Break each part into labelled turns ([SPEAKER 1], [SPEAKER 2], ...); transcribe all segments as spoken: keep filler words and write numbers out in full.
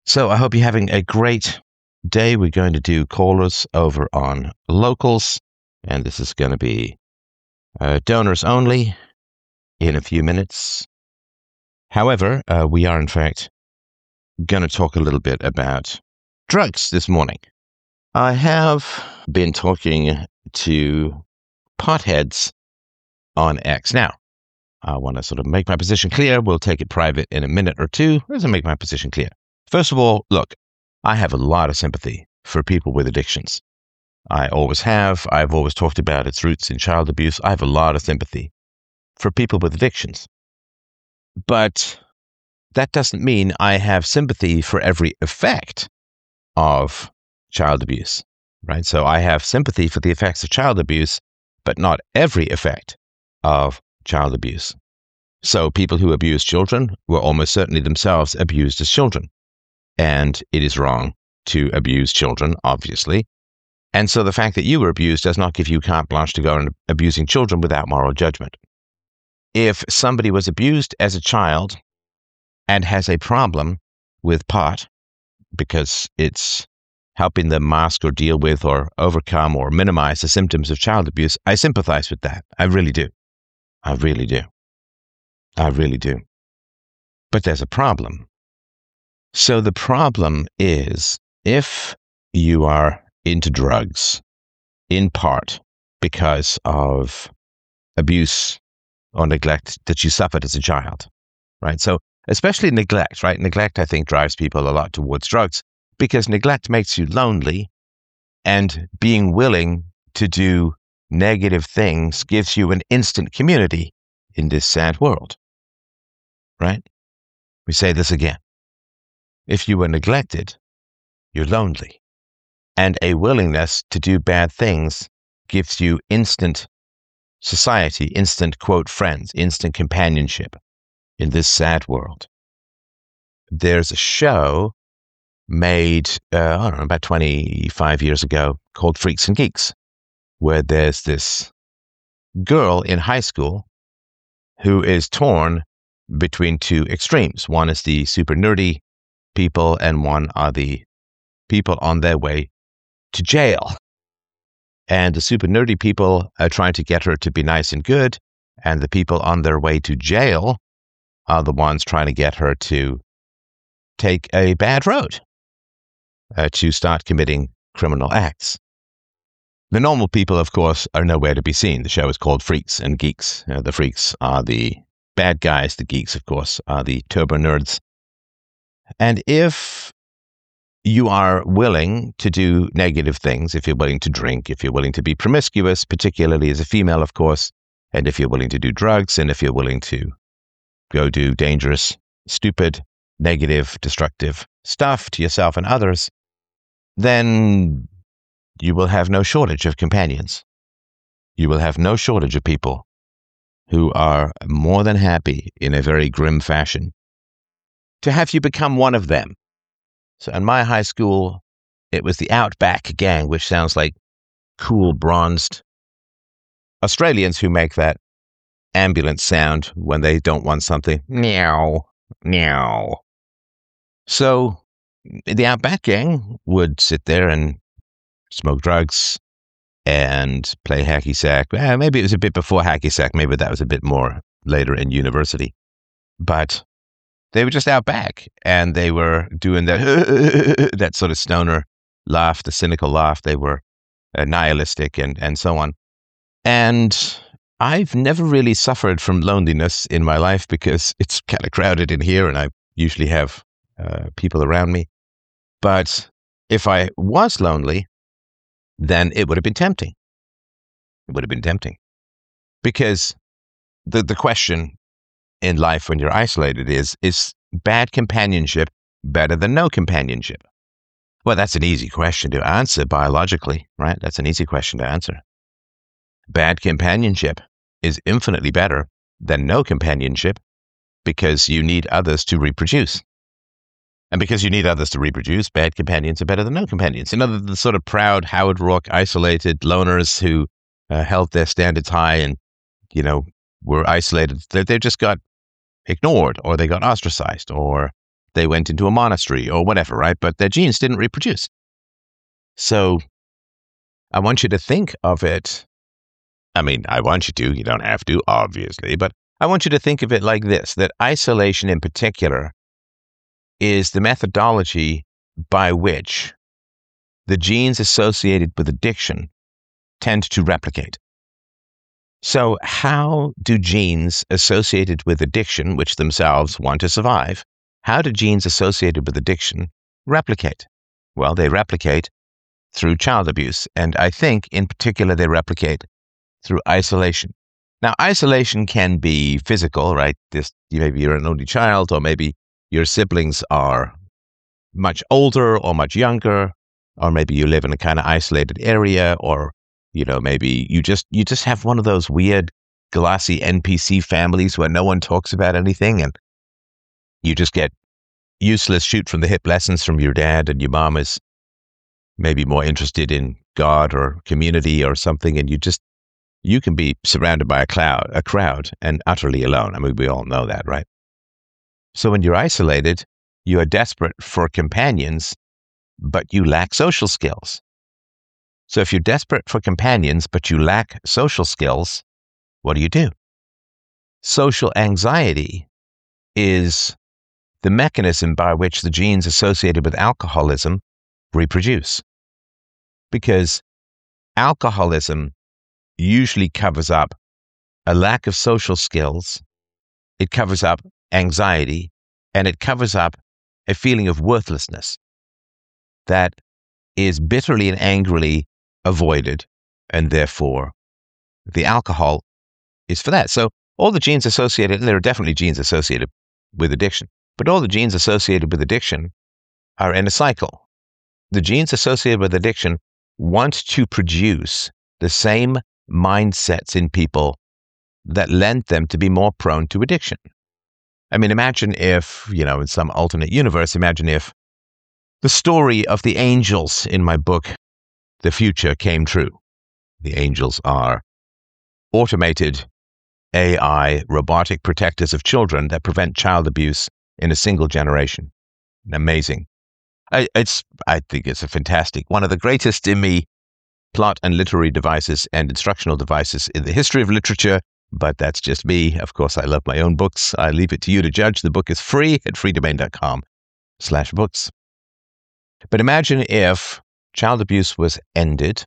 [SPEAKER 1] So I hope you're having a great day. We're going to do callers over on Locals, and this is going to be uh, donors only in a few minutes. However, uh, we are in fact going to talk a little bit about drugs this morning. I have been talking to potheads on X. Now, I want to sort of make my position clear. We'll take it private in a minute or two. Let's make my position clear. First of all, look, I have a lot of sympathy for people with addictions. I always have. I've always talked about its roots in child abuse. I have a lot of sympathy for people with addictions. But that doesn't mean I have sympathy for every effect of child abuse, right? So I have sympathy for the effects of child abuse, but not every effect of child abuse. So people who abuse children were almost certainly themselves abused as children. And it is wrong to abuse children, obviously. And so the fact that you were abused does not give you carte blanche to go on abusing children without moral judgment. If somebody was abused as a child and has a problem with pot because it's helping them mask or deal with or overcome or minimize the symptoms of child abuse, I sympathize with that. I really do. I really do. I really do. But there's a problem. So the problem is if you are into drugs, in part because of abuse or neglect that you suffered as a child, right? So especially neglect, right? Neglect, I think, drives people a lot towards drugs because neglect makes you lonely, and being willing to do negative things gives you an instant community in this sad world, right? We say this again. If you were neglected, you're lonely. And a willingness to do bad things gives you instant society, instant, quote, friends, instant companionship in this sad world. There's a show made, uh, I don't know, about twenty-five years ago called Freaks and Geeks, where there's this girl in high school who is torn between two extremes. One is the super nerdy people, and one are the people on their way to jail. And the super nerdy people are trying to get her to be nice and good, and the people on their way to jail are the ones trying to get her to take a bad road, uh, to start committing criminal acts. The normal people, of course, are nowhere to be seen. The show is called Freaks and Geeks. Uh, the freaks are the bad guys. The geeks, of course, are the turbo nerds. And if you are willing to do negative things, if you're willing to drink, if you're willing to be promiscuous, particularly as a female, of course, and if you're willing to do drugs, and if you're willing to go do dangerous, stupid, negative, destructive stuff to yourself and others, then you will have no shortage of companions. You will have no shortage of people who are more than happy in a very grim fashion to have you become one of them. So in my high school, it was the Outback Gang, which sounds like cool, bronzed Australians who make that ambulance sound when they don't want something. Meow, meow. So the Outback Gang would sit there and smoke drugs and play hacky sack. Eh, maybe it was a bit before hacky sack. Maybe that was a bit more later in university. But they were just out back, and they were doing that that sort of stoner laugh, the cynical laugh. They were uh, nihilistic and, and so on. And I've never really suffered from loneliness in my life because it's kind of crowded in here, and I usually have uh, people around me. But if I was lonely, then it would have been tempting. It would have been tempting. Because the the question in life when you're isolated is, is bad companionship better than no companionship? Well, that's an easy question to answer biologically, right? That's an easy question to answer. Bad companionship is infinitely better than no companionship because you need others to reproduce. And because you need others to reproduce, bad companions are better than no companions. You know, the, the sort of proud Howard Rourke isolated loners who uh, held their standards high and, you know, were isolated. They, they just got ignored, or they got ostracized, or they went into a monastery or whatever, right? But their genes didn't reproduce. So I want you to think of it. I mean, I want you to, you don't have to, obviously, but I want you to think of it like this, that isolation in particular is the methodology by which the genes associated with addiction tend to replicate. So how do genes associated with addiction, which themselves want to survive, how do genes associated with addiction replicate? Well, they replicate through child abuse. And I think in particular, they replicate through isolation. Now, isolation can be physical, right? This, maybe you're an only child, or maybe your siblings are much older or much younger, or maybe you live in a kind of isolated area, or, you know, maybe you just, you just have one of those weird glossy N P C families where no one talks about anything, and you just get useless shoot from the hip lessons from your dad, and your mom is maybe more interested in God or community or something, and you just, you can be surrounded by a cloud, a crowd and utterly alone. I mean, we all know that, right? So when you're isolated, you are desperate for companions, but you lack social skills. So if you're desperate for companions, but you lack social skills, what do you do? Social anxiety is the mechanism by which the genes associated with alcoholism reproduce. Because alcoholism usually covers up a lack of social skills, it covers up anxiety, and it covers up a feeling of worthlessness that is bitterly and angrily avoided, and therefore the alcohol is for that. So all the genes associated, and there are definitely genes associated with addiction, but all the genes associated with addiction are in a cycle. The genes associated with addiction want to produce the same mindsets in people that lend them to be more prone to addiction. I mean, imagine if, you know, in some alternate universe, imagine if the story of the angels in my book, The Future, came true. The angels are automated A I robotic protectors of children that prevent child abuse in a single generation. Amazing. I, it's, I think it's a fantastic, one of the greatest in me plot and literary devices and instructional devices in the history of literature, but that's just me. Of course, I love my own books. I leave it to you to judge. The book is free at freedomain.com slash books. But imagine if child abuse was ended,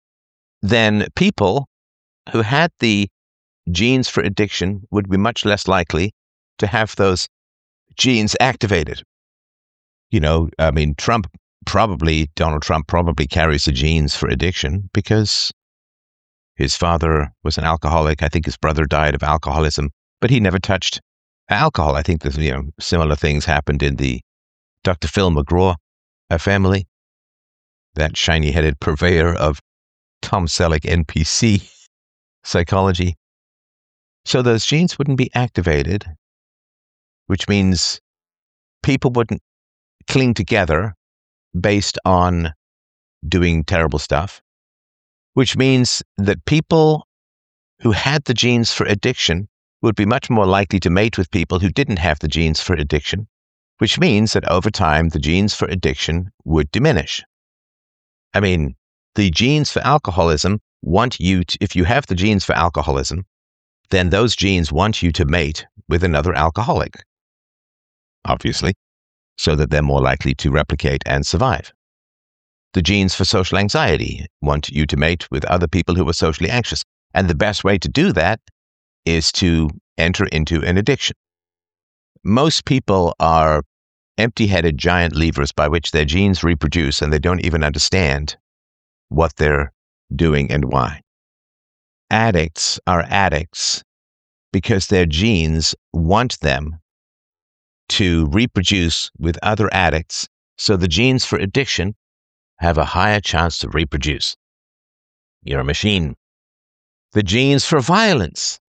[SPEAKER 1] then people who had the genes for addiction would be much less likely to have those genes activated. You know, I mean, Trump probably, Donald Trump probably carries the genes for addiction because his father was an alcoholic. I think his brother died of alcoholism, but he never touched alcohol. I think there's, you know, similar things happened in the Doctor Phil McGraw family, that shiny-headed purveyor of Tom Selleck N P C psychology. So those genes wouldn't be activated, which means people wouldn't cling together based on doing terrible stuff, which means that people who had the genes for addiction would be much more likely to mate with people who didn't have the genes for addiction, which means that over time, the genes for addiction would diminish. I mean, the genes for alcoholism want you to, if you have the genes for alcoholism, then those genes want you to mate with another alcoholic, obviously, so that they're more likely to replicate and survive. The genes for social anxiety want you to mate with other people who are socially anxious. And the best way to do that is to enter into an addiction. Most people are empty-headed giant levers by which their genes reproduce, and they don't even understand what they're doing and why. Addicts are addicts because their genes want them to reproduce with other addicts, so the genes for addiction have a higher chance to reproduce. You're a machine. The genes for violence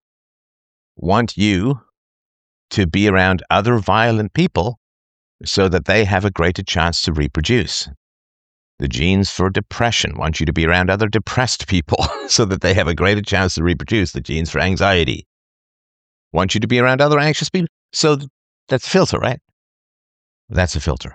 [SPEAKER 1] want you to be around other violent people so that they have a greater chance to reproduce. The genes for depression want you to be around other depressed people so that they have a greater chance to reproduce. The genes for anxiety want you to be around other anxious people. So that's filter, right? That's a filter.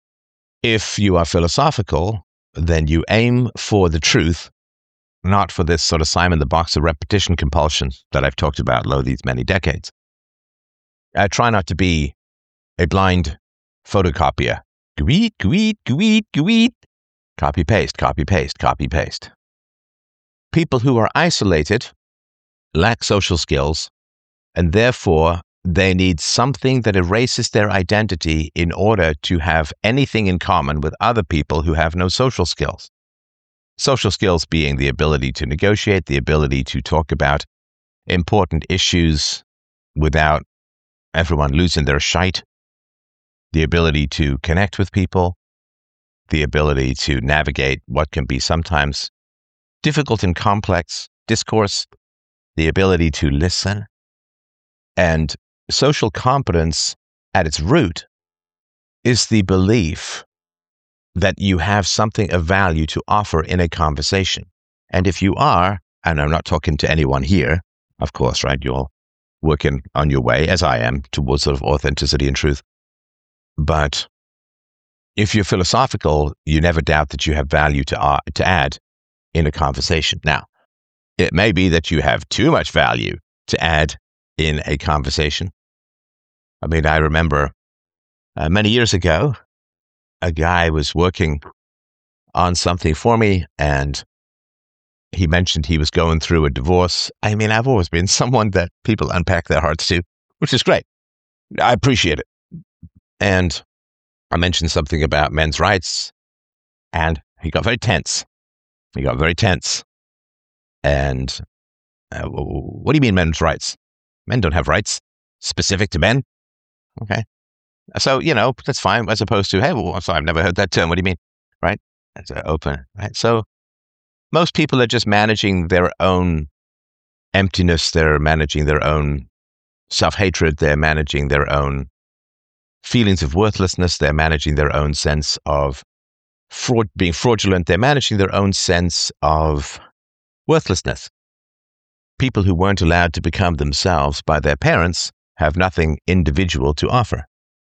[SPEAKER 1] If you are philosophical, then you aim for the truth, not for this sort of Simon the Boxer repetition compulsion that I've talked about lo these many decades. I try not to be a blind photocopier. Gweet, gweet, gweet, gweet. Copy, paste, copy, paste, copy, paste. People who are isolated lack social skills, and therefore they need something that erases their identity in order to have anything in common with other people who have no social skills. Social skills being the ability to negotiate, the ability to talk about important issues without everyone losing their shite, the ability to connect with people, the ability to navigate what can be sometimes difficult and complex discourse, the ability to listen. And social competence at its root is the belief that you have something of value to offer in a conversation. And if you are, and I'm not talking to anyone here, of course, right? You're working on your way, as I am, towards sort of authenticity and truth. But if you're philosophical, you never doubt that you have value to uh, to add in a conversation. Now, it may be that you have too much value to add in a conversation. I mean, I remember uh, many years ago, a guy was working on something for me, and he mentioned he was going through a divorce. I mean, I've always been someone that people unpack their hearts to, which is great. I appreciate it. And I mentioned something about men's rights, and he got very tense. He got very tense. And uh, what do you mean men's rights? Men don't have rights specific to men. Okay. So, you know, that's fine, as opposed to, hey, well, I'm sorry, I've never heard that term. What do you mean? Right? That's uh, open. Right? So most people are just managing their own emptiness. They're managing their own self-hatred. They're managing their own feelings of worthlessness. They're managing their own sense of fraud, being fraudulent. They're managing their own sense of worthlessness. People who weren't allowed to become themselves by their parents have nothing individual to offer.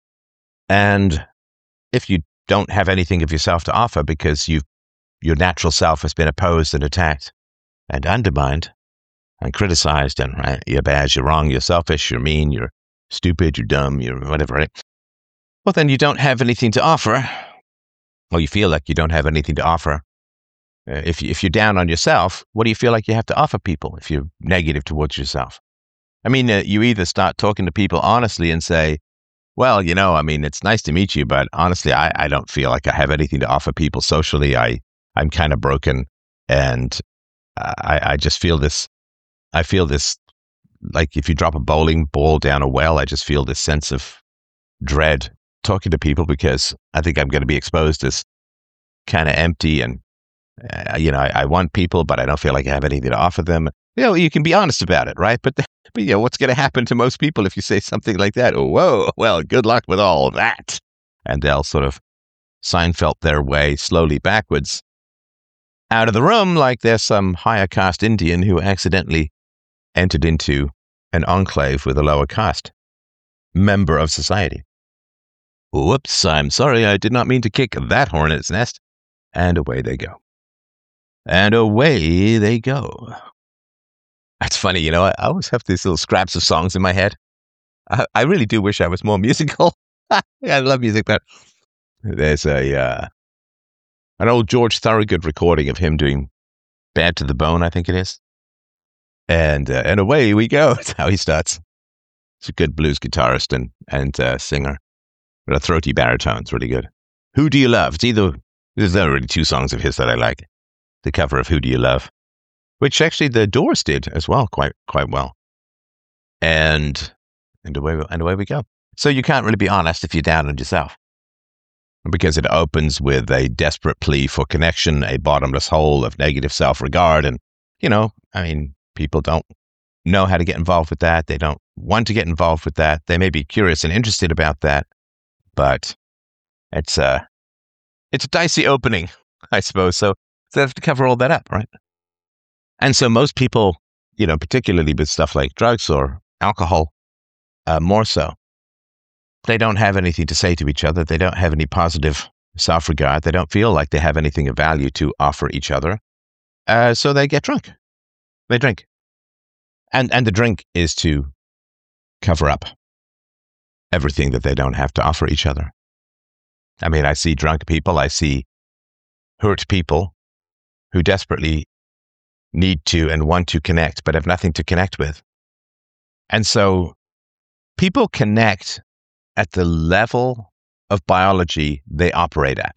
[SPEAKER 1] And if you don't have anything of yourself to offer because you've, your natural self has been opposed and attacked and undermined and criticized, and right, you're bad, you're wrong, you're selfish, you're mean, you're stupid, you're dumb, you're whatever, right? Well, then you don't have anything to offer, or you feel like you don't have anything to offer. Uh, if, you, if you're down on yourself, what do you feel like you have to offer people if you're negative towards yourself? I mean, uh, you either start talking to people honestly and say, well, you know, I mean, it's nice to meet you, but honestly, I, I don't feel like I have anything to offer people socially. I, I'm kind of broken, and I, I just feel this, I feel this, like if you drop a bowling ball down a well, I just feel this sense of dread talking to people because I think I'm going to be exposed as kind of empty, and, uh, you know, I, I want people, but I don't feel like I have anything to offer them. You know, you can be honest about it, right? But, but you know, what's going to happen to most people if you say something like that? Oh, whoa, well, good luck with all that. And they'll sort of Seinfeld their way slowly backwards out of the room like there's some higher caste Indian who accidentally entered into an enclave with a lower caste member of society. Whoops, I'm sorry, I did not mean to kick that hornet's nest. And away they go. And away they go. That's funny, you know, I, I always have these little scraps of songs in my head. I, I really do wish I was more musical. I love music, but there's a uh, an old George Thorogood recording of him doing Bad to the Bone, I think it is. And uh, and away we go. That's how he starts. He's a good blues guitarist and, and uh, singer. But a throaty baritone. It's really good. Who Do You Love? It's either, there's already two songs of his that I like. The cover of Who Do You Love? Which actually the Doors did as well, quite quite well. And and away, and away we go. So you can't really be honest if you're down on yourself. Because it opens with a desperate plea for connection, a bottomless hole of negative self-regard. And, you know, I mean, people don't know how to get involved with that. They don't want to get involved with that. They may be curious and interested about that. But it's a, it's a dicey opening, I suppose. So, so they have to cover all that up, right? And so most people, you know, particularly with stuff like drugs or alcohol, uh, more so, they don't have anything to say to each other. They don't have any positive self-regard. They don't feel like they have anything of value to offer each other. Uh, so they get drunk. They drink. And, and the drink is to cover up everything that they don't have to offer each other. I mean, I see drunk people. I see hurt people who desperately need to and want to connect, but have nothing to connect with. And so people connect at the level of biology they operate at.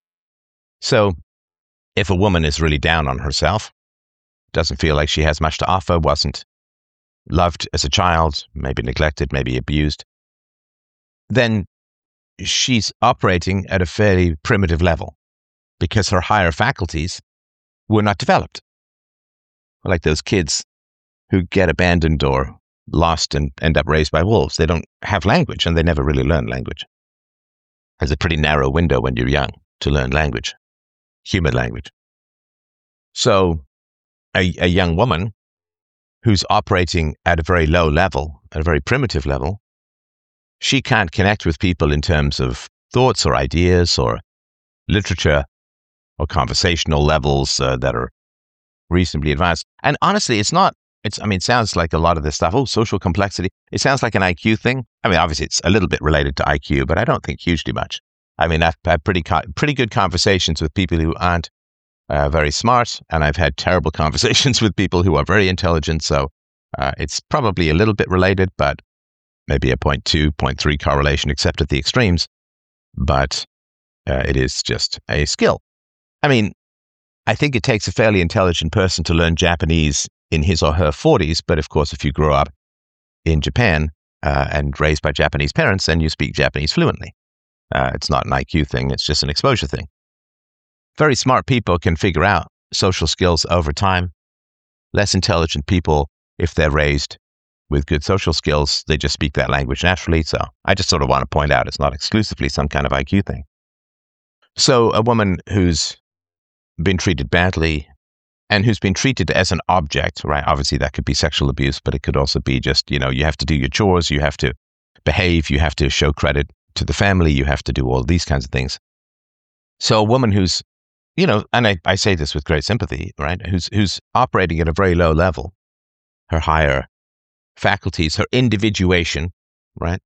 [SPEAKER 1] So if a woman is really down on herself, doesn't feel like she has much to offer, wasn't loved as a child, maybe neglected, maybe abused, then she's operating at a fairly primitive level because her higher faculties were not developed. Like those kids who get abandoned or lost and end up raised by wolves. They don't have language and they never really learn language. There's a pretty narrow window when you're young to learn language, human language. So a, a young woman who's operating at a very low level, at a very primitive level, she can't connect with people in terms of thoughts or ideas or literature or conversational levels uh, that are reasonably advanced. And honestly, it's not, it's, I mean, it sounds like a lot of this stuff, oh, social complexity. It sounds like an I Q thing. I mean, obviously it's a little bit related to I Q, but I don't think hugely much. I mean, I've had pretty, co- pretty good conversations with people who aren't uh, very smart, and I've had terrible conversations with people who are very intelligent. So uh, it's probably a little bit related, but maybe a zero point two, zero point three correlation, except at the extremes. But uh, it is just a skill. I mean, I think it takes a fairly intelligent person to learn Japanese in his or her forties. But of course, if you grow up in Japan uh, and raised by Japanese parents, then you speak Japanese fluently. Uh, it's not an I Q thing. It's just an exposure thing. Very smart people can figure out social skills over time. Less intelligent people, if they're raised with good social skills, they just speak that language naturally. So I just sort of want to point out it's not exclusively some kind of I Q thing. So a woman who's been treated badly and who's been treated as an object, right? Obviously that could be sexual abuse, but it could also be just, you know, you have to do your chores, you have to behave, you have to show credit to the family, you have to do all these kinds of things. So a woman who's, you know, and I, I say this with great sympathy, right? Who's, who's operating at a very low level, her higher faculties, her individuation, right?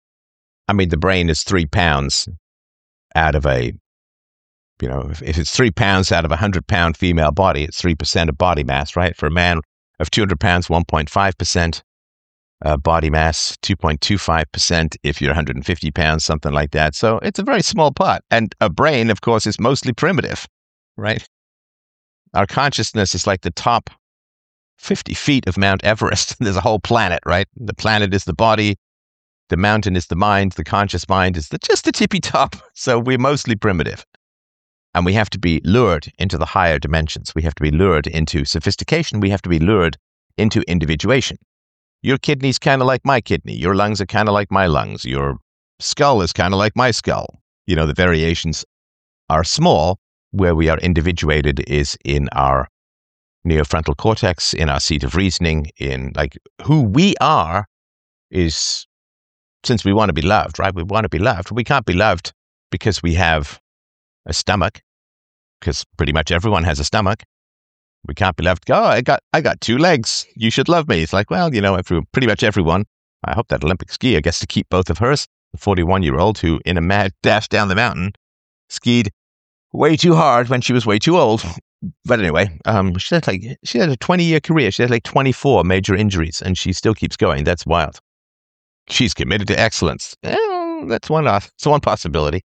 [SPEAKER 1] I mean, the brain is three pounds out of a, you know, if, if it's three pounds out of a hundred pound female body, it's three percent of body mass, right? For a man of two hundred pounds, one point five percent uh, body mass, two point two five percent if you're one hundred fifty pounds, something like that. So it's a very small pot. And a brain, of course, is mostly primitive, right? Our consciousness is like the top fifty feet of Mount Everest. There's a whole planet, right? The planet is the body. The mountain is the mind. The conscious mind is the, just the tippy top. So we're mostly primitive. And we have to be lured into the higher dimensions. We have to be lured into sophistication. We have to be lured into individuation. Your kidney's kind of like my kidney. Your lungs are kind of like my lungs. Your skull is kind of like my skull. You know, the variations are small. Where we are individuated is in our neofrontal cortex, in our seat of reasoning, in like who we are is, since we want to be loved, right? We want to be loved. We can't be loved because we have a stomach, because pretty much everyone has a stomach. We can't be loved. Oh, I got, I got two legs. You should love me. It's like, well, you know, every, pretty much everyone. I hope that Olympic skier gets to keep both of hers. The forty-one-year-old who, in a mad dash down the mountain, skied way too hard when she was way too old. But anyway, um, she had like she had a twenty-year career. She had like twenty-four major injuries, and she still keeps going. That's wild. She's committed to excellence. Eh, that's one. That's one possibility.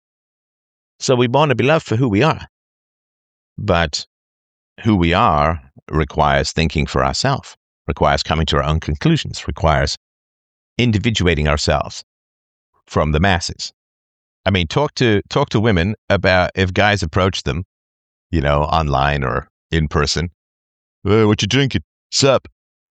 [SPEAKER 1] So we want to be loved for who we are. But who we are requires thinking for ourselves, requires coming to our own conclusions, requires individuating ourselves from the masses. I mean, talk to talk to women about if guys approach them, you know, online or in person. Hey, what you drinking? Sup?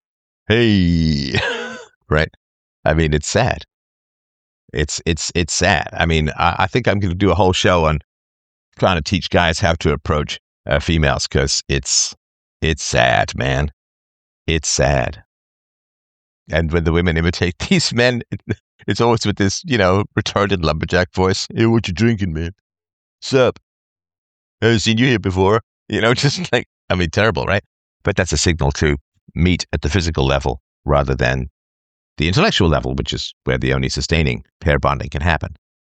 [SPEAKER 1] Hey, right? I mean, it's sad. It's it's it's sad. I mean, I, I think I'm going to do a whole show on trying to teach guys how to approach uh, females because it's it's sad, man. It's sad. And when the women imitate these men, it's always with this, you know, retarded lumberjack voice. Hey, what you drinking, man? Sup? I haven't seen you here before. You know, just like, I mean, terrible, right? But that's a signal to meet at the physical level rather than the intellectual level, which is where the only sustaining pair bonding can happen.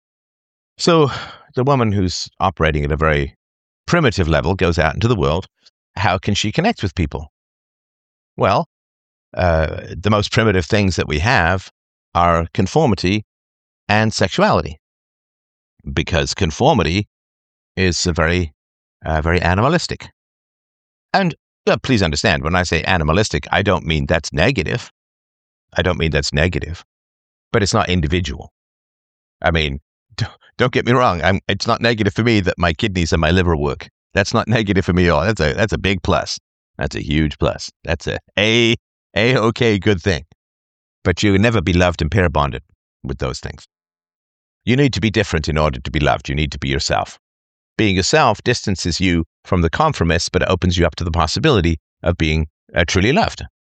[SPEAKER 1] So the woman who's operating at a very primitive level goes out into the world. How can she connect with people? Well, uh, the most primitive things that we have are conformity and sexuality, because conformity is a very, uh, very animalistic. And uh, please understand, when I say animalistic, I don't mean that's negative. I don't mean that's negative, but it's not individual. I mean, don't get me wrong. I'm, it's not negative for me that my kidneys and my liver work. That's not negative for me at all. That's a that's a big plus. That's a huge plus. That's a a a okay good thing. But you can never be loved and pair bonded with those things. You need to be different in order to be loved. You need to be yourself. Being yourself distances you from the conformists, but it opens you up to the possibility of being uh, truly loved.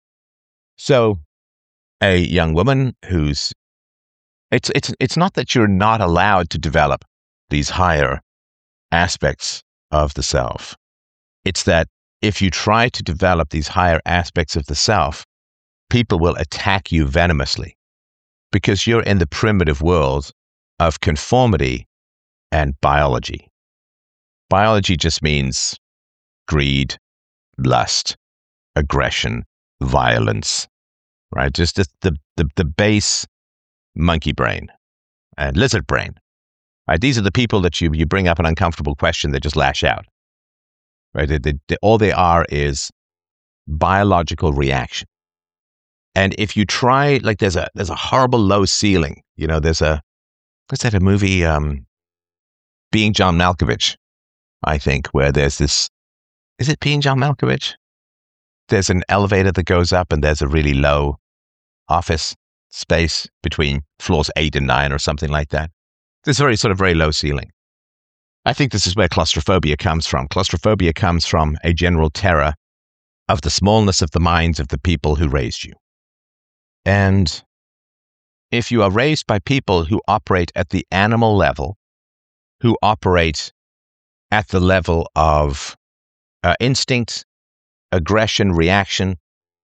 [SPEAKER 1] So, a young woman who's it's it's it's not that you're not allowed to develop these higher aspects of the self. It's that if you try to develop these higher aspects of the self, people will attack you venomously because you're in the primitive world of conformity and biology. Biology just means greed, lust, aggression, violence, right? Just the, the, the, the base monkey brain and lizard brain. Right? These are the people that you, you bring up an uncomfortable question, they just lash out. Right? They, they, they, all they are is biological reaction. And if you try, like there's a there's a horrible low ceiling. You know, there's a, what's that, a movie, um, Being John Malkovich, I think, where there's this, is it Being John Malkovich? There's an elevator that goes up and there's a really low office space between floors eight and nine or something like that. There's very sort of very low ceiling. I think this is where claustrophobia comes from. Claustrophobia comes from a general terror of the smallness of the minds of the people who raised you. And if you are raised by people who operate at the animal level, who operate at the level of uh, instinct, aggression, reaction,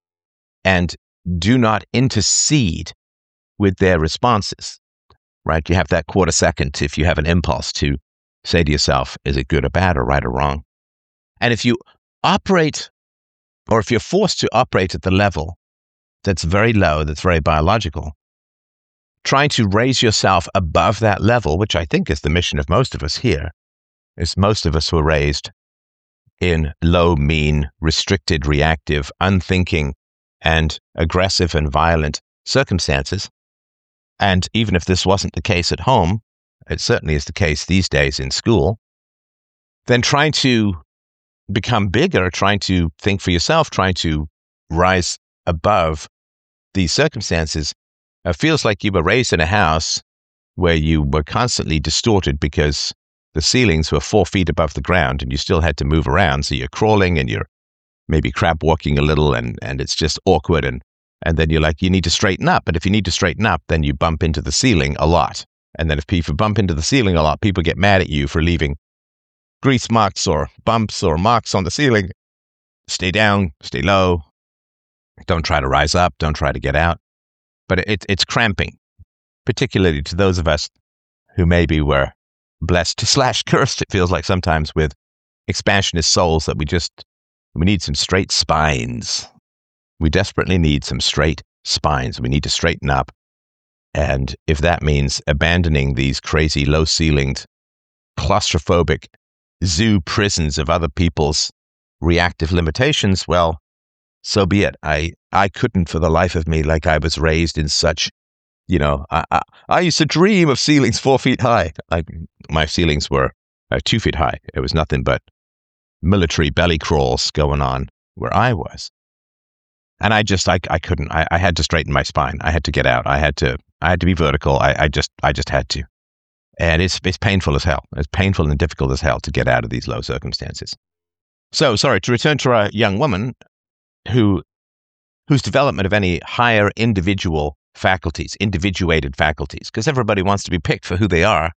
[SPEAKER 1] and do not intercede with their responses, right? You have that quarter second if you have an impulse to say to yourself, is it good or bad or right or wrong? And if you operate, or if you're forced to operate at the level that's very low, that's very biological, trying to raise yourself above that level, which I think is the mission of most of us here, is most of us were raised in low, mean, restricted, reactive, unthinking, and aggressive and violent circumstances. And even if this wasn't the case at home, it certainly is the case these days in school, then trying to become bigger, trying to think for yourself, trying to rise above these circumstances, uh, feels like you were raised in a house where you were constantly distorted because the ceilings were four feet above the ground and you still had to move around. So you're crawling and you're maybe crab walking a little and, and it's just awkward. And, and then you're like, you need to straighten up. But if you need to straighten up, then you bump into the ceiling a lot. And then if people bump into the ceiling a lot, people get mad at you for leaving grease marks or bumps or marks on the ceiling. Stay down, stay low. Don't try to rise up. Don't try to get out. But it, it's cramping, particularly to those of us who maybe were blessed slash cursed, it feels like sometimes, with expansionist souls that we just, we need some straight spines. We desperately need some straight spines. We need to straighten up. And if that means abandoning these crazy low-ceilinged, claustrophobic zoo prisons of other people's reactive limitations, well, so be it. I, I couldn't for the life of me, like I was raised in such, you know, I, I, I used to dream of ceilings four feet high. Like my ceilings were uh, two feet high. It was nothing but military belly crawls going on where I was. And I just, I, I couldn't, I, I had to straighten my spine. I had to get out. I had to, I had to be vertical. I, I just, I just had to. And it's, it's painful as hell. It's painful and difficult as hell to get out of these low circumstances. So, sorry, to return to a young woman who, whose development of any higher individual faculties, individuated faculties, because everybody wants to be picked for who they are.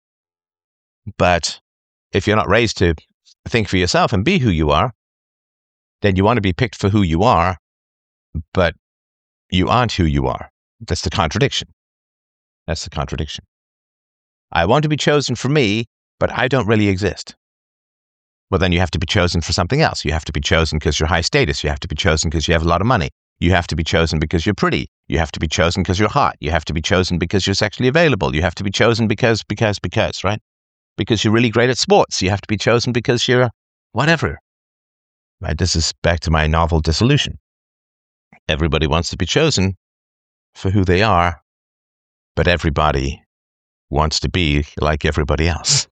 [SPEAKER 1] But if you're not raised to think for yourself and be who you are, then you want to be picked for who you are, but you aren't who you are. That's the contradiction. That's the contradiction. I want to be chosen for me, but I don't really exist. Well, then you have to be chosen for something else. You have to be chosen because you're high status. You have to be chosen because you have a lot of money. You have to be chosen because you're pretty. You have to be chosen because you're hot. You have to be chosen because you're sexually available. You have to be chosen because, because, because, right? Because you're really great at sports. You have to be chosen because you're whatever. Right? This is back to my novel Dissolution. Everybody wants to be chosen for who they are, but everybody wants to be like everybody else.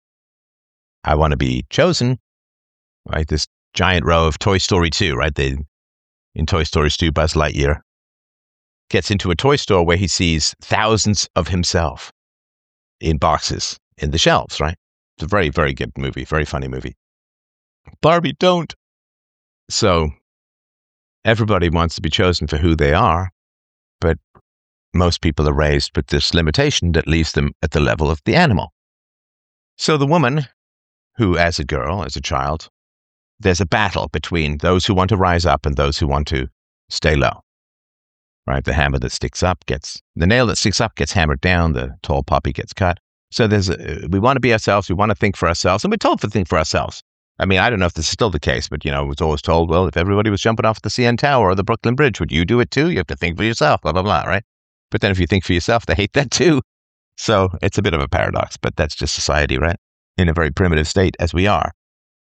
[SPEAKER 1] I want to be chosen, right? This giant row of Toy Story two, right? They, in Toy Story two, Buzz Lightyear gets into a toy store where he sees thousands of himself in boxes in the shelves, right? It's a very, very good movie, very funny movie. Barbie, don't. So everybody wants to be chosen for who they are, but most people are raised with this limitation that leaves them at the level of the animal. So the woman who, as a girl, as a child, there's a battle between those who want to rise up and those who want to stay low. Right? The hammer that sticks up gets, the nail that sticks up gets hammered down, the tall poppy gets cut. So there's, a, we want to be ourselves, we want to think for ourselves, and we're told to think for ourselves. I mean, I don't know if this is still the case, but, you know, it was always told, well, if everybody was jumping off the C N Tower or the Brooklyn Bridge, would you do it too? You have to think for yourself, blah, blah, blah, right? But then if you think for yourself, they hate that too. So it's a bit of a paradox, but that's just society, right? In a very primitive state as we are.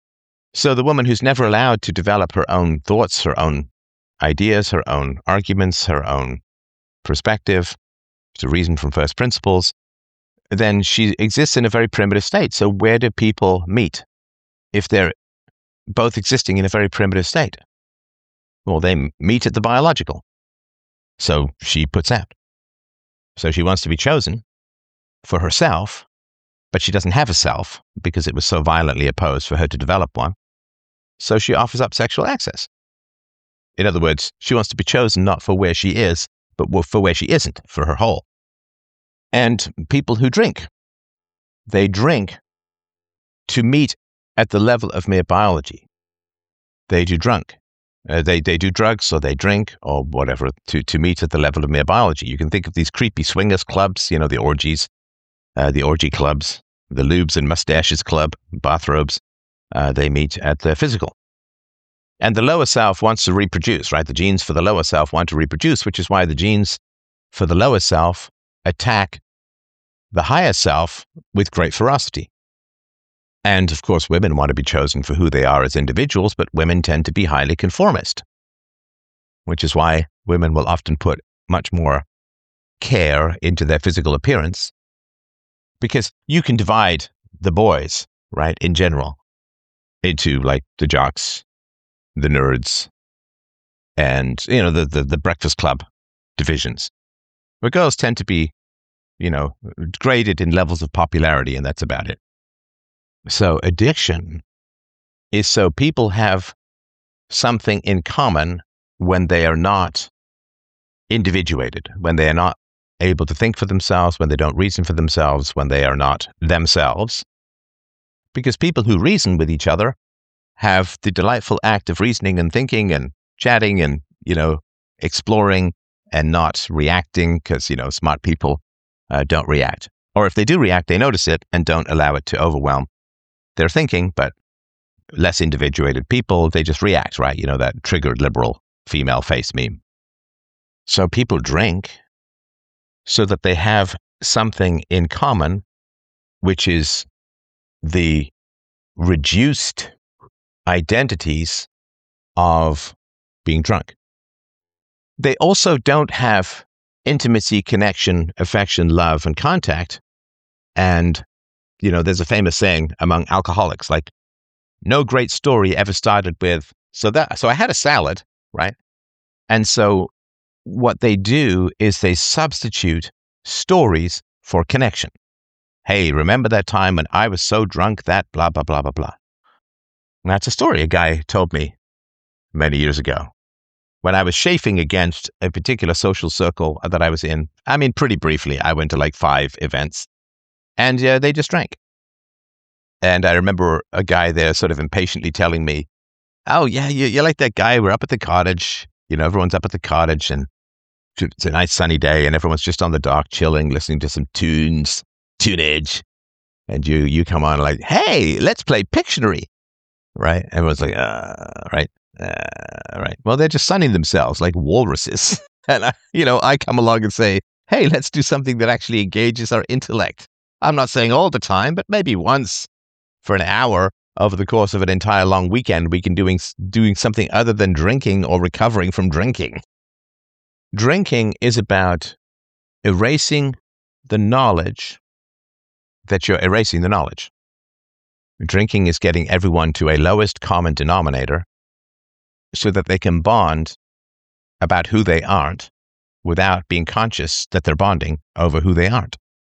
[SPEAKER 1] So the woman who's never allowed to develop her own thoughts, her own ideas, her own arguments, her own perspective, to reason from first principles, then she exists in a very primitive state. So where do people meet if they're both existing in a very primitive state? Well, they meet at the biological. So she puts out. So she wants to be chosen for herself, but she doesn't have a self because it was so violently opposed for her to develop one. So she offers up sexual access. In other words, she wants to be chosen not for where she is, but for where she isn't, for her whole. And people who drink, they drink to meet at the level of mere biology. They do drunk. Uh, they, they do drugs or they drink or whatever to, to meet at the level of mere biology. You can think of these creepy swingers clubs, you know, the orgies, uh, the orgy clubs, the lubes and mustaches club, bathrobes. Uh, they meet at the physical. And the lower self wants to reproduce, right? The genes for the lower self want to reproduce, which is why the genes for the lower self attack the higher self with great ferocity. And of course, women want to be chosen for who they are as individuals, but women tend to be highly conformist, which is why women will often put much more care into their physical appearance, because you can divide the boys, right, in general, into like the jocks, the nerds, and, you know, the, the, the breakfast club divisions, where girls tend to be, you know, graded in levels of popularity, and that's about it. So addiction is so people have something in common when they are not individuated, when they are not able to think for themselves, when they don't reason for themselves, when they are not themselves. Because people who reason with each other have the delightful act of reasoning and thinking and chatting and, you know, exploring and not reacting, because, you know, smart people uh, don't react. Or if they do react, they notice it and don't allow it to overwhelm their thinking. But less individuated people, they just react, right? You know, that triggered liberal female face meme. So people drink so that they have something in common, which is the reduced identities of being drunk. They also don't have intimacy, connection, affection, love, and contact. And, you know, there's a famous saying among alcoholics, like, no great story ever started with, so that, so I had a salad, right? And so what they do is they substitute stories for connection. Hey, remember that time when I was so drunk that blah, blah, blah, blah, blah. And that's a story a guy told me many years ago. when I was chafing against a particular social circle that I was in, I mean, pretty briefly, I went to like five events, and uh, they just drank. And I remember a guy there sort of impatiently telling me, oh, yeah, you, you're like that guy. We're up at the cottage. You know, everyone's up at the cottage, and it's a nice sunny day, and everyone's just on the dock chilling, listening to some tunes, tunage. And you you come on like, hey, let's play Pictionary, right? Everyone's like, uh, right, uh, right. Well, they're just sunning themselves like walruses. And, I, you know, I come along and say, hey, let's do something that actually engages our intellect. I'm not saying all the time, but maybe once for an hour over the course of an entire long weekend, we can doing doing something other than drinking or recovering from drinking. Drinking is about erasing the knowledge that you're erasing the knowledge. Drinking is getting everyone to a lowest common denominator so that they can bond about who they aren't without being conscious that they're bonding over who they aren't.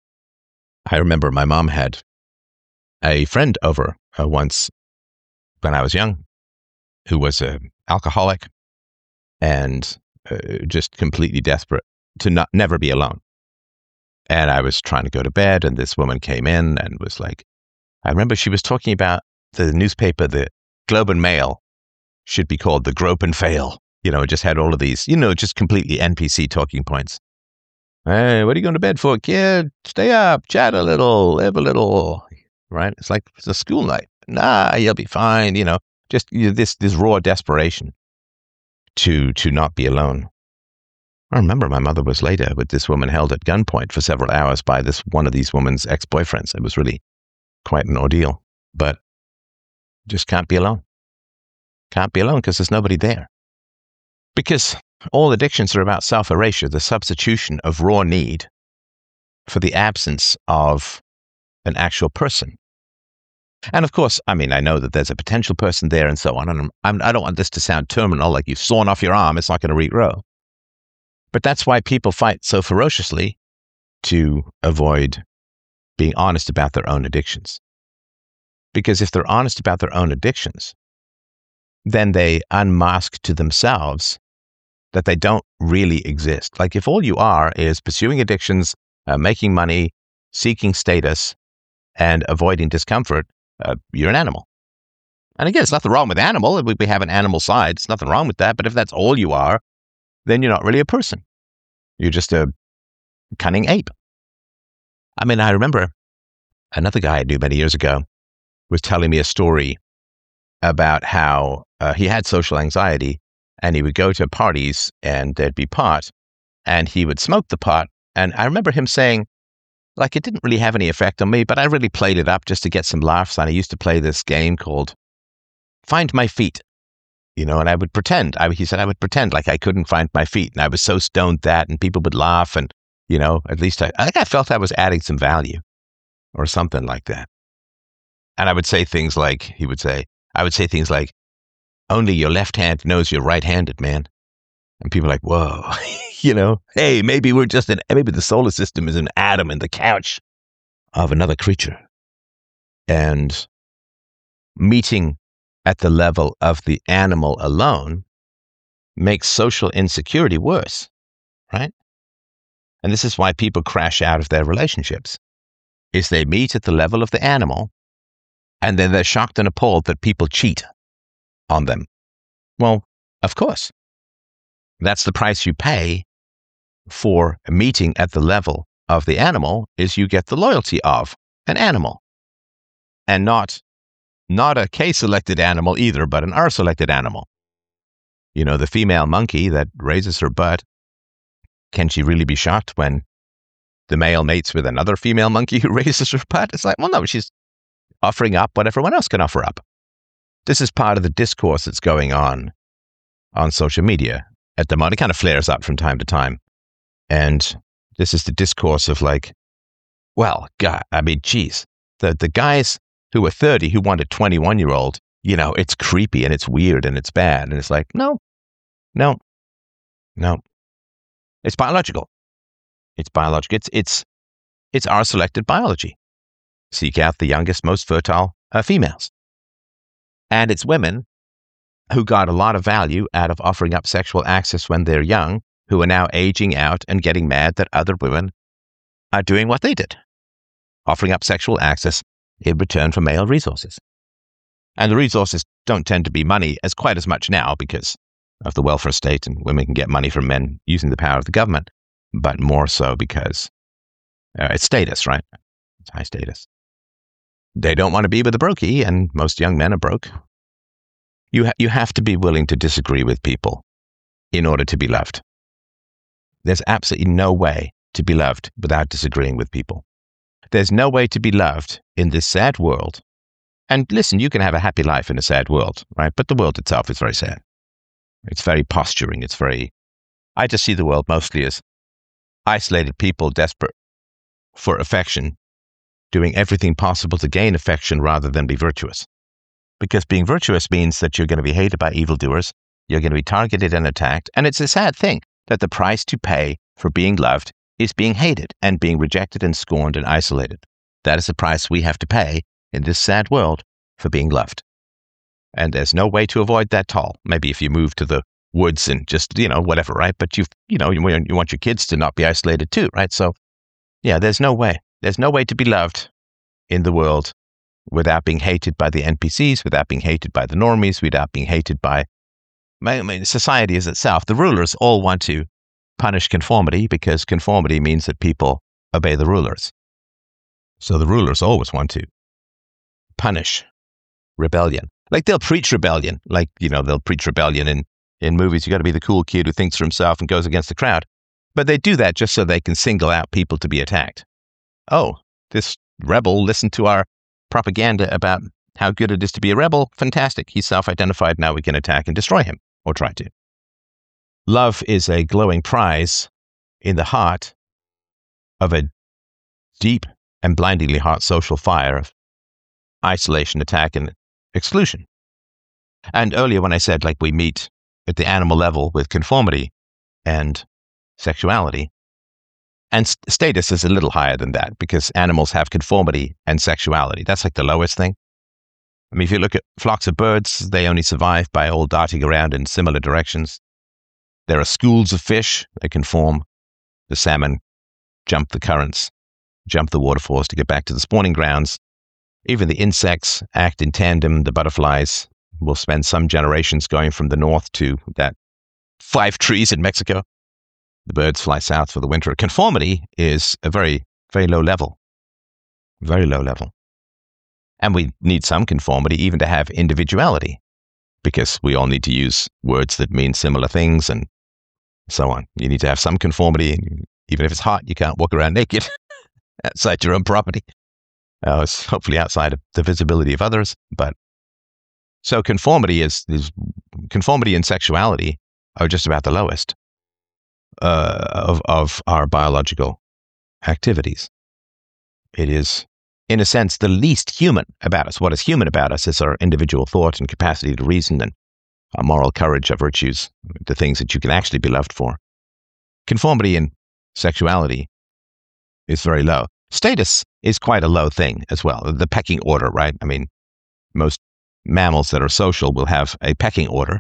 [SPEAKER 1] I remember my mom had a friend over uh, once when I was young who was an alcoholic and uh, just completely desperate to not never be alone. And I was trying to go to bed, and this woman came in and was like, I remember she was talking about the newspaper, the Globe and Mail should be called the Grope and Fail. You know, it just had all of these, you know, just completely N P C talking points. Hey, what are you going to bed for, kid? Stay up, chat a little, live a little, right? It's like it's a school night. Nah, you'll be fine. You know, just you know, this this raw desperation to to not be alone. I remember my mother was later with this woman held at gunpoint for several hours by this one of these woman's ex-boyfriends. It was really quite an ordeal, but just can't be alone. Can't be alone because there's nobody there. Because all addictions are about self-erasure, the substitution of raw need for the absence of an actual person. And of course, I mean, I know that there's a potential person there and so on, and I'm, I don't want this to sound terminal, like you've sawn off your arm, it's not going to regrow. But that's why people fight so ferociously to avoid being honest about their own addictions. Because if they're honest about their own addictions, then they unmask to themselves that they don't really exist. Like if all you are is pursuing addictions, uh, making money, seeking status, and avoiding discomfort, uh, you're an animal. And again, there's nothing wrong with animal. We, we have an animal side. There's nothing wrong with that. But if that's all you are, then you're not really a person. You're just a cunning ape. I mean, I remember another guy I knew many years ago was telling me a story about how uh, he had social anxiety, and he would go to parties and there'd be pot, and he would smoke the pot. And I remember him saying, like, it didn't really have any effect on me, but I really played it up just to get some laughs. And I used to play this game called Find My Feet, you know, and I would pretend, I, he said I would pretend like I couldn't find my feet. And I was so stoned that, and people would laugh. And, you know, at least I, I think I felt I was adding some value or something like that. And I would say things like, he would say, I would say things like, only your left hand knows you're right-handed, man. And people are like, whoa, you know, hey, maybe we're just an, maybe the solar system is an atom in the couch of another creature. And meeting at the level of the animal alone makes social insecurity worse, right? And this is why people crash out of their relationships, is they meet at the level of the animal, and then they're shocked and appalled that people cheat on them. Well, of course. That's the price you pay for meeting at the level of the animal, is you get the loyalty of an animal. And not, not a K-selected animal either, but an R-selected animal. You know, the female monkey that raises her butt, can she really be shocked when the male mates with another female monkey who raises her butt? It's like, well, no, she's offering up what everyone else can offer up. This is part of the discourse that's going on on social media at the moment. It kind of flares up from time to time. And this is the discourse of like, well, God, I mean, geez, the, the guys who were thirty who want a twenty-one-year-old, you know, it's creepy and it's weird and it's bad. And it's like, no, no, no. It's biological. It's biological. It's, it's, it's our selected biology. Seek out the youngest, most fertile uh, females. And it's women who got a lot of value out of offering up sexual access when they're young, who are now aging out and getting mad that other women are doing what they did, offering up sexual access in return for male resources. And the resources don't tend to be money as quite as much now because of the welfare state, and women can get money from men using the power of the government, but more so because uh, it's status, right? It's high status. They don't want to be with a brokey, and most young men are broke. You, ha- you have to be willing to disagree with people in order to be loved. There's absolutely no way to be loved without disagreeing with people. There's no way to be loved in this sad world. And listen, you can have a happy life in a sad world, right? But the world itself is very sad. It's very posturing. It's very, I just see the world mostly as isolated people desperate for affection, doing everything possible to gain affection rather than be virtuous. Because being virtuous means that you're going to be hated by evildoers, you're going to be targeted and attacked, and it's a sad thing that the price to pay for being loved is being hated and being rejected and scorned and isolated. That is the price we have to pay in this sad world for being loved. And there's no way to avoid that toll. Maybe if you move to the woods and just, you know, whatever, right? But you you know, you, you want your kids to not be isolated too, right? So, yeah, there's no way. There's no way to be loved in the world without being hated by the N P Cs, without being hated by the normies, without being hated by, I mean, society as itself. The rulers all want to punish conformity because conformity means that people obey the rulers. So the rulers always want to punish rebellion. Like they'll preach rebellion, like, you know, they'll preach rebellion in, in movies. You got to be the cool kid who thinks for himself and goes against the crowd. But they do that just so they can single out people to be attacked. Oh, this rebel listened to our propaganda about how good it is to be a rebel. Fantastic. He's self-identified. Now we can attack and destroy him, or try to. Love is a glowing prize in the heart of a deep and blindingly hot social fire of isolation, attack, and exclusion. And earlier when I said, like, we meet at the animal level with conformity and sexuality, and st- status is a little higher than that because animals have conformity and sexuality. That's like the lowest thing. I mean, if you look at flocks of birds, they only survive by all darting around in similar directions. There are schools of fish that conform. The salmon jump the currents, jump the waterfalls to get back to the spawning grounds. Even the insects act in tandem. The butterflies will spend some generations going from the north to that five trees in Mexico. The birds fly south for the winter. Conformity is a very, very low level. Very low level. And we need some conformity even to have individuality, because we all need to use words that mean similar things and so on. You need to have some conformity. Even if it's hot, you can't walk around naked outside your own property. Uh, it's hopefully outside of the visibility of others. But so conformity is, is conformity and sexuality are just about the lowest uh, of of our biological activities. It is, in a sense, the least human about us. What is human about us is our individual thought and capacity to reason and our moral courage, our virtues, the things that you can actually be loved for. Conformity and sexuality is very low. Status is quite a low thing as well. The pecking order, right? I mean, most mammals that are social will have a pecking order,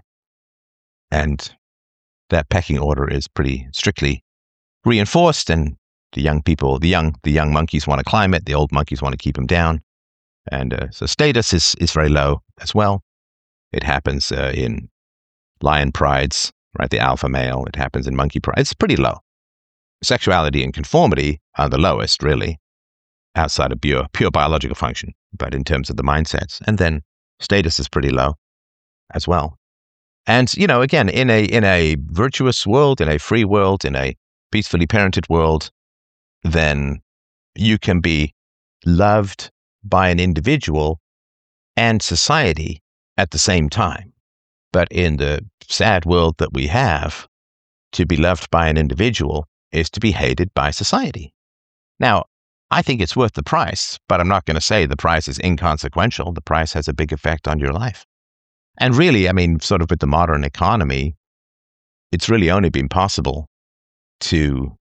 [SPEAKER 1] and that pecking order is pretty strictly reinforced, and the young people, the young, the young monkeys want to climb it, the old monkeys want to keep them down, and uh, so status is, is very low as well. It happens uh, in lion prides, right? The alpha male. It happens in monkey pride. It's pretty low. Sexuality and conformity are the lowest, really, outside of pure, pure biological function, but in terms of the mindsets. And then status is pretty low as well. And, you know, again, in a in a virtuous world, in a free world, in a peacefully parented world, then you can be loved by an individual and society at the same time. But in the sad world that we have, to be loved by an individual is to be hated by society. Now, I think it's worth the price, but I'm not going to say the price is inconsequential. The price has a big effect on your life. And really, I mean, sort of with the modern economy, it's really only been possible to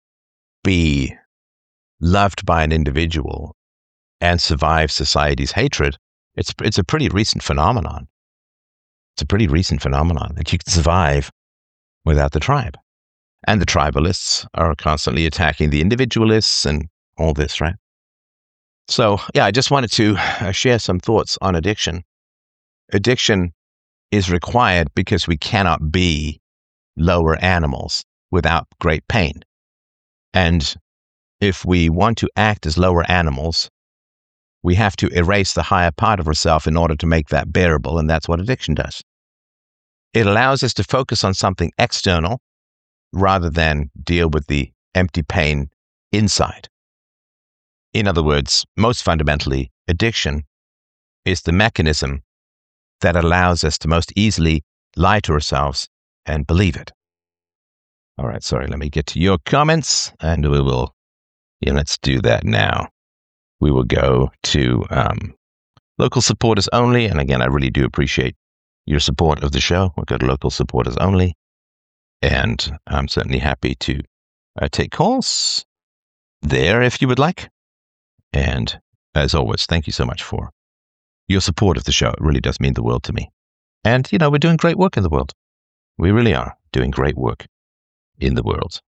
[SPEAKER 1] be loved by an individual and survive society's hatred. It's it's a pretty recent phenomenon. It's a pretty recent phenomenon that you can survive without the tribe. And the tribalists are constantly attacking the individualists and all this, right? So, yeah, I just wanted to uh, share some thoughts on addiction. Addiction is required because we cannot be lower animals without great pain. And if we want to act as lower animals, we have to erase the higher part of ourselves in order to make that bearable, and that's what addiction does. It allows us to focus on something external rather than deal with the empty pain inside. In other words, most fundamentally, addiction is the mechanism that allows us to most easily lie to ourselves and believe it. All right, sorry, let me get to your comments, and we will, yeah, let's do that now. We will go to um, local supporters only, and again, I really do appreciate your support of the show. We'll go to local supporters only, and I'm certainly happy to uh, take calls there if you would like. And as always, thank you so much for your support of the show. It really does mean the world to me. And, you know, we're doing great work in the world. We really are doing great work in the world.